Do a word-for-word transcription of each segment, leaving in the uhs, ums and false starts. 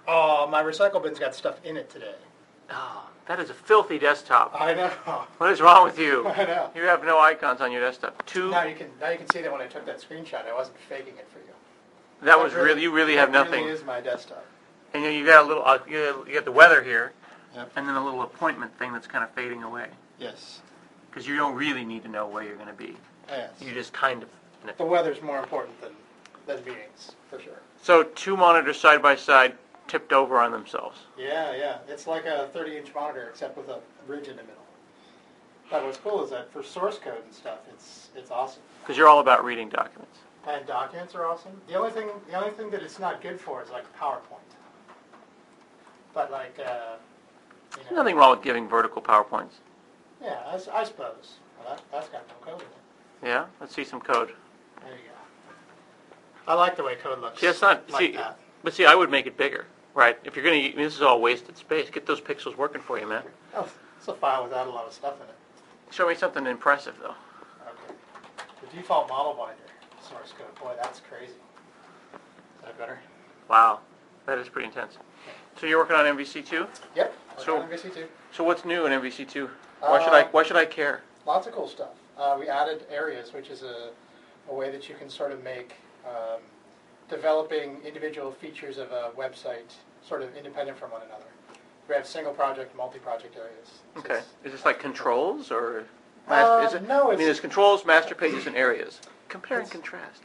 Oh, my recycle bin's got stuff in it today. Oh, that is a filthy desktop. I know. What is wrong with you? I know. You have no icons on your desktop. Two. Now you can now you can see that when I took that screenshot, I wasn't faking it for you. That, that was really, you really have that nothing. Really is my desktop. And you, know, you got a little, uh, you got the weather here, yep. And then a little appointment thing that's kind of fading away. Yes. Because you don't really need to know where you're going to be. Yes. You just kind of. The weather's more important than than meetings, for sure. So two monitors side by side, tipped over on themselves. Yeah, yeah. It's like a thirty-inch monitor, except with a bridge in the middle. But what's cool is that for source code and stuff, it's it's awesome. Because you're all about reading documents. And documents are awesome. The only thing the only thing that it's not good for is like PowerPoint. But like, uh, you know, There's nothing wrong with giving vertical PowerPoints. Yeah, I, I suppose. Well, that, that's got no code in it. Yeah, let's see some code. There you go. I like the way code looks. See, it's not. like see, that. But see, I would make it bigger, right? If you're going to, this is all wasted space. Get those pixels working for you, man. Oh, it's a file without a lot of stuff in it. Show me something impressive, though. Okay. The default model binder source code. Boy, that's crazy. Is that better? Wow, that is pretty intense. So you're working on M V C two? Yep. So M V C two. So what's new in M V C two? Why should I? Why should I care? Lots of cool stuff. Uh, we added areas, which is a, a way that you can sort of make um, developing individual features of a website sort of independent from one another. We have single project, multi-project areas. So Okay. it's- Is this like controls or? Uh, is it? no, I mean, it's- there's controls, master pages, and areas. Compare and It's- contrast.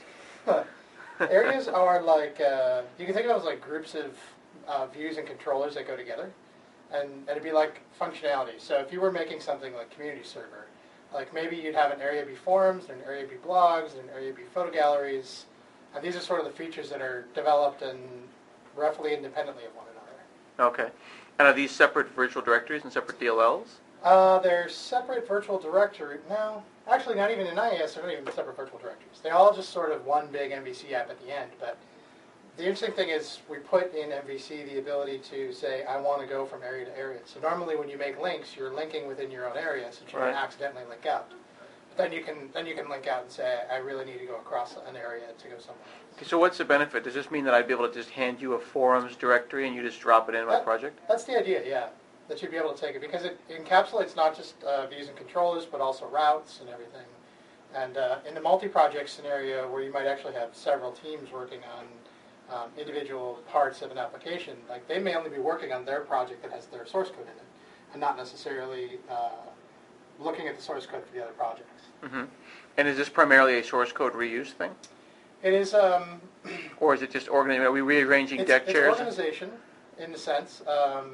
Areas are like, uh, you can think of them as like groups of uh, views and controllers that go together. And, and it'd be like functionality. So if you were making something like community server, like maybe you'd have an area be forums, and an area be blogs, and an area be photo galleries. And these are sort of the features that are developed and roughly independently of one another. Okay. And are these separate virtual directories and separate D L Ls? Uh, they're separate virtual directory. No, actually not even in I I S, they're not even separate virtual directories. They all just sort of one big M V C app at the end. But the interesting thing is we put in M V C the ability to say, I want to go from area to area. So normally when you make links, you're linking within your own area, so you Right. can accidentally link out. But then you can then you can link out and say, I really need to go across an area to go somewhere else. Okay, so what's the benefit? Does this mean that I'd be able to just hand you a forums directory and you just drop it in my That- project? That's the idea, yeah. That you'd be able to take it, because it encapsulates not just uh, views and controllers, but also routes and everything. And uh, in the multi-project scenario, where you might actually have several teams working on um, individual parts of an application, like they may only be working on their project that has their source code in it, and not necessarily uh, looking at the source code for the other projects. Mm-hmm. And is this primarily a source code reuse thing? It is. Um, Or is it just organizing? Are we rearranging it's, deck it's chairs? organization, in a sense. Um,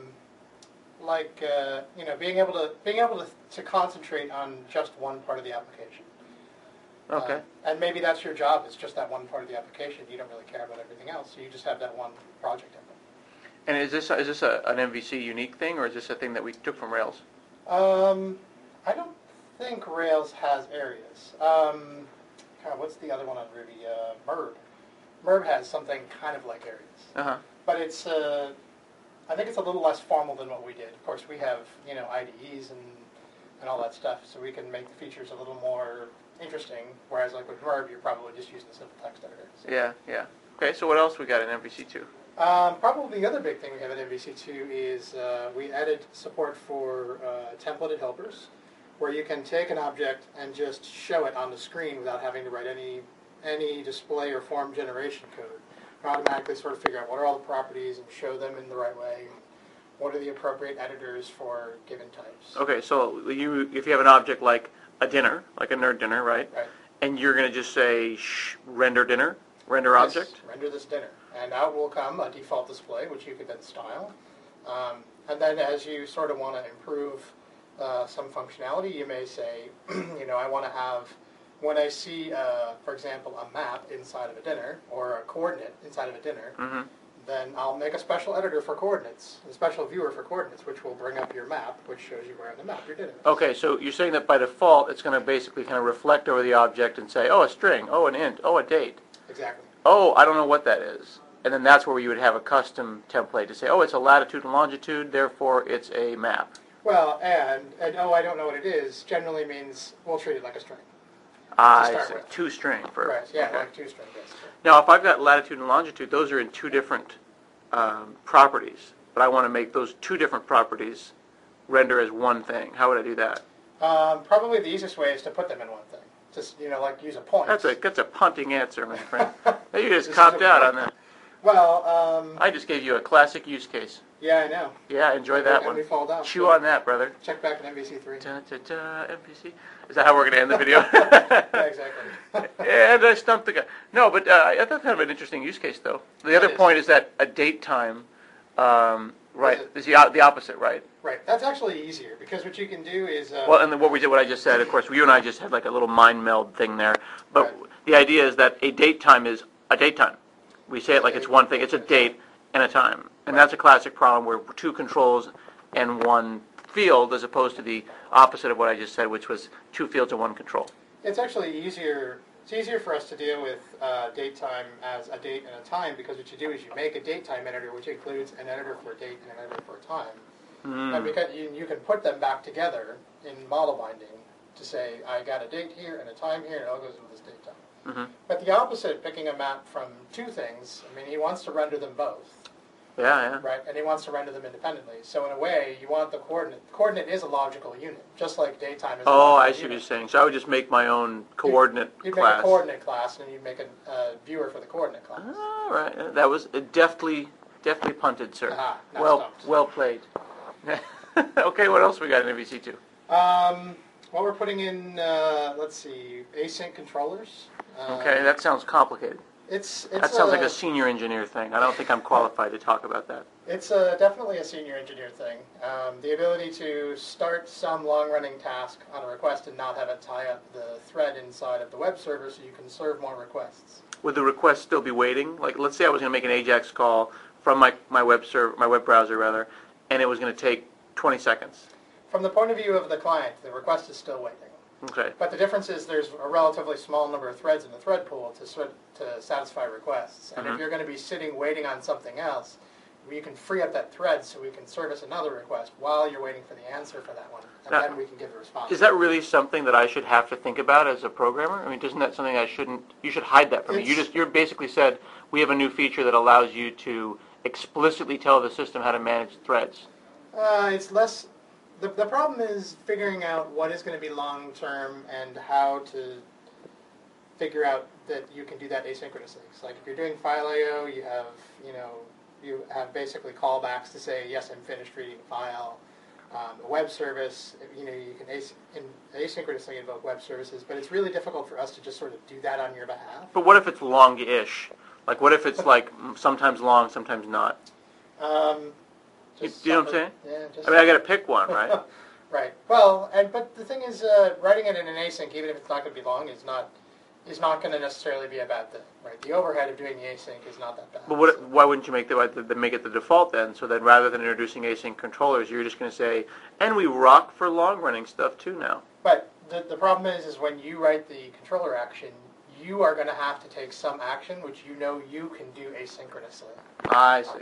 like uh, you know, being able to being able to, to concentrate on just one part of the application. Okay. Uh, and maybe that's your job. It's just that one part of the application. You don't really care about everything else. So you just have that one project. And is this is this a, an M V C unique thing, or is this a thing that we took from Rails? Um, I don't think Rails has areas. Um, God, what's the other one on Ruby? Uh, Merb. Merb has something kind of like areas, Uh huh. but it's. Uh, I think it's a little less formal than what we did. Of course, we have you know I D Es and and all that stuff, so we can make the features a little more interesting. Whereas like with Merb, you're probably just using the simple text editor. So. Yeah, yeah. Okay, so what else we got in M V C two? Um, probably the other big thing we have at M V C two is uh, we added support for uh, templated helpers, where you can take an object and just show it on the screen without having to write any any display or form generation code. You automatically sort of figure out what are all the properties and show them in the right way. What are the appropriate editors for given types? Okay, so you if you have an object like a dinner, like a nerd dinner, right? Right. And you're going to just say shh, render dinner, render Yes, object. render this dinner. And out will come a default display, which you could then style. Um, and then as you sort of want to improve uh, some functionality, you may say, you know, I want to have, when I see, uh, for example, a map inside of a dinner, or a coordinate inside of a dinner, Mm-hmm. then I'll make a special editor for coordinates, a special viewer for coordinates, which will bring up your map, which shows you where on the map your dinner is. Okay, so you're saying that by default it's going to basically kind of reflect over the object and say, oh, a string, oh, an int, oh, a date. Exactly. Oh, I don't know what that is. And then that's where you would have a custom template to say, oh, it's a latitude and longitude, therefore it's a map. Well, and, and oh, I don't know what it is, generally means we'll treat it like a string. Ah, start it's a with. two string for Right, yeah, okay. like two string basically. Now, if I've got latitude and longitude, those are in two different um, properties, but I want to make those two different properties render as one thing. How would I do that? Um, probably the easiest way is to put them in one thing. Just, you know, like use a point. That's a that's a punting answer, my friend. You just This copped is a- out on that. Well, um, I just gave you a classic use case. yeah, I know. Yeah, enjoy And that we- one. And we fall down. Chew so on that, brother. Check back at N B C three. Da, da, da, N P C. Is that how we're going to end the video? Yeah, exactly. And I stumped the guy. No, but uh, I thought kind of an interesting use case, though. The other It is. point is that a date time, um, right, it? is the, o- the opposite, right? Right. That's actually easier because what you can do is. Uh, Well, and then what we did, what I just said, of course, you and I just had like a little mind meld thing there. But Right. the idea is that a date time is a date time. We say it like it's one thing. It's a date and a time. And that's a classic problem where two controls and one field as opposed to the opposite of what I just said, which was two fields and one control. It's actually easier. It's easier for us to deal with uh, date time as a date and a time because what you do is you make a date time editor, which includes an editor for a date and an editor for a time. Mm. And because you, you can put them back together in model binding to say, I got a date here and a time here, and it all goes with this date time. Mm-hmm. But the opposite, picking a map from two things, I mean, he wants to render them both, Yeah, yeah. right? And he wants to render them independently. So in a way, you want the coordinate. The coordinate is a logical unit, just like daytime is a Oh, logical I see what unit. you're saying. So I would just make my own coordinate You'd class. make a coordinate class, and you'd make a uh, viewer for the coordinate class. All right. That was deftly, deftly punted, sir. Aha, not well, stumped. well played. Okay, what else we got in M V C two? Um, well, we're putting in, uh, let's see, async controllers. Uh, Okay, that sounds complicated. It's, it's That sounds a, like a senior engineer thing. I don't think I'm qualified to talk about that. It's a, definitely a senior engineer thing. Um, the ability to start some long-running task on a request and not have it tie up the thread inside of the web server so you can serve more requests. Would the request still be waiting? Like, let's say I was going to make an AJAX call from my, my web server, my web browser rather, and it was going to take twenty seconds. From the point of view of the client, the request is still waiting. Okay. But the difference is there's a relatively small number of threads in the thread pool to sort to satisfy requests. And Mhm. if you're going to be sitting waiting on something else, you can free up that thread so we can service another request while you're waiting for the answer for that one. And Now, then we can give the response. Is that really something that I should have to think about as a programmer? I mean, isn't that something I shouldn't? You should hide that from me. You It's- just you're basically said we have a new feature that allows you to explicitly tell the system how to manage threads. Uh, it's less. The, the problem is figuring out what is going to be long term and how to figure out that you can do that asynchronously. So like if you're doing file I O, you have you know you have basically callbacks to say yes, I'm finished reading the file. Um, a web service, you know, you can as, in, asynchronously invoke web services, but it's really difficult for us to just sort of do that on your behalf. But what if it's long-ish? Like, what if it's like mm, sometimes long, sometimes not? Um, You, just you know what I'm suffer- saying? Yeah, just I mean, I got to pick one, right? Right. Well, and but the thing is, uh, writing it in an async, even if it's not going to be long, is not is not going to necessarily be a bad thing, right? The overhead of doing the async is not that bad. But what, so- why wouldn't you make the, the, the make it the default then? So then, rather than introducing async controllers, you're just going to say, and we rock for long-running stuff too now. But the the problem is, is when you write the controller action, you are going to have to take some action which you know you can do asynchronously, I see.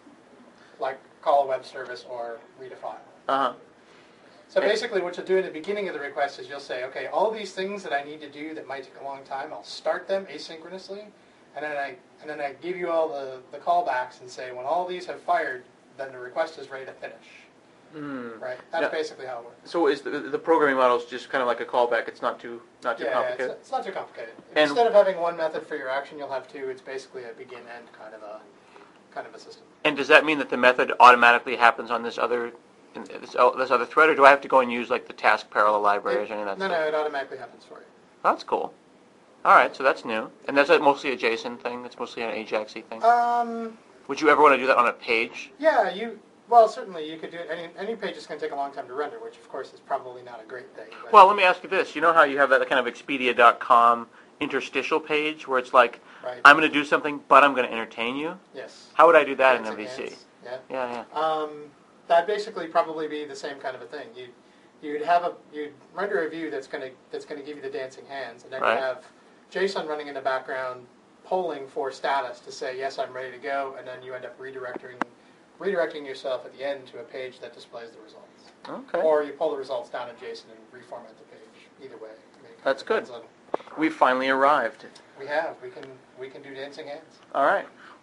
like call a web service or read a file. Uh huh. So basically what you'll do in the beginning of the request is you'll say, okay, all these things that I need to do that might take a long time, I'll start them asynchronously, and then I and then I give you all the, the callbacks and say, when all these have fired, then the request is ready to finish. Mm. Right? That's Yeah. basically how it works. So is the, the programming model is just kind of like a callback? It's not too not too Yeah, it's, complicated. it's not too complicated. And- Instead of having one method for your action, you'll have two. It's basically a begin-end kind of a kind of a system. And does that mean that the method automatically happens on this other in this, oh, this other thread, or do I have to go and use like the task parallel libraries or any of that no, stuff? no, it automatically happens for you. That's cool. All right, so that's new, and that's a, mostly a JSON thing. That's mostly an AJAX-y thing. Um, Would you ever want to do that on a page? yeah, you. Well, certainly you could do it. Any any page is going to take a long time to render, which of course is probably not a great thing. But Well, let me ask you this. You know how you have that kind of Expedia dot com interstitial page where it's like, right. I'm going to do something, but I'm going to entertain you? Yes. How would I do that in Dancing M V C? hands, Yeah. Yeah, yeah. Um, that'd basically probably be the same kind of a thing. You'd you'd have a you'd render a view that's going to that's going to give you the dancing hands, and then Right. you have JSON running in the background, polling for status to say yes, I'm ready to go, and then you end up redirecting redirecting yourself at the end to a page that displays the results. Okay. Or you pull the results down in JSON and reformat the page. Either way. I mean, it That's good. depends on- We finally arrived. We have. We can we can do dancing hands. All right.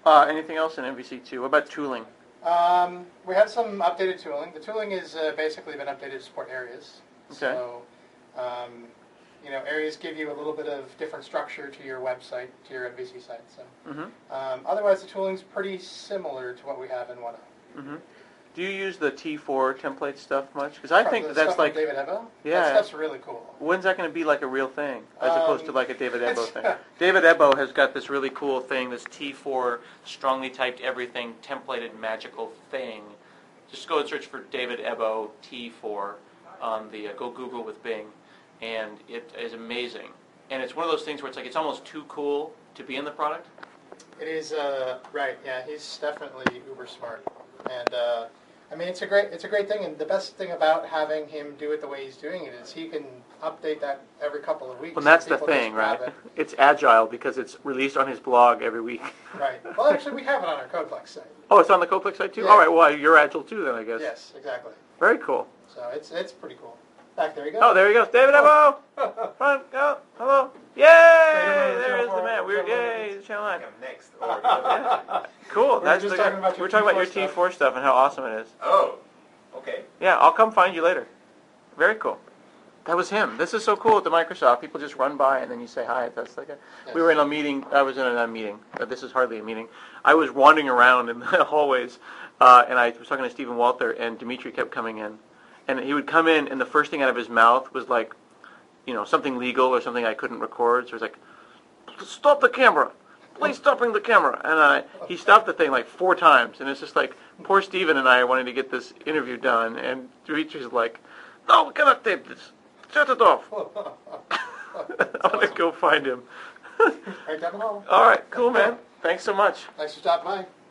Uh, anything else in M V C two? What about tooling? Um, we had some updated tooling. The tooling has uh, basically been updated to support areas. Okay. So, um, you know, areas give you a little bit of different structure to your website, to your M V C site. So, Mm-hmm. um, otherwise, the tooling's pretty similar to what we have in one oh. Mm-hmm. Do you use the T four template stuff much? Because I think the that that's stuff from like, David Ebo? yeah. That stuff's really cool. when's that going to be like a real thing, as Um, opposed to like a David Ebo it's- thing? David Ebo has got this really cool thing, this T four strongly typed everything templated magical thing. Just go and search for David Ebo T four on the uh, go Google with Bing, and it is amazing. And it's one of those things where it's like it's almost too cool to be in the product. It is, uh, right, yeah, he's definitely uber smart. And, uh, I mean, it's a great, it's a great thing, and the best thing about having him do it the way he's doing it is he can update that every couple of weeks. Well, that's and the people just thing, grab right? it. It's agile because it's released on his blog every week. Right. Well, actually, we have it on our CodePlex site. Oh, it's on the Coplex site too? Yeah. All right, well, you're agile too then, I guess. Yes, exactly. Very cool. So it's it's pretty cool. Back there you go. Oh, there he goes. David Ebo! Front, go, hello. Yay! There's the man. We're, yay, the channel I line. think I'm next. Or Cool. were That's just the talking guy. about your We're talking about your T four T four stuff and how awesome it is. oh, okay. Yeah, I'll come find you later. Very cool. That was him. This is so cool at the Microsoft. People just run by and then you say hi. That's like a, Yes. we were in a meeting. I was in a, not a meeting. But this is hardly a meeting. I was wandering around in the hallways, uh, and I was talking to Stephen Walther, and Dimitri kept coming in, and he would come in, and the first thing out of his mouth was like, you know, something legal or something I couldn't record. So it was like, stop the camera. Please stopping the camera. And I, he stopped the thing like four times. And it's just like, poor Stephen and I are wanting to get this interview done. And Dimitri's like, no, we cannot tape this. Shut it off. I'm going to go find him. Right down the hall. All right, cool, man. Thanks so much. Thanks for stopping by.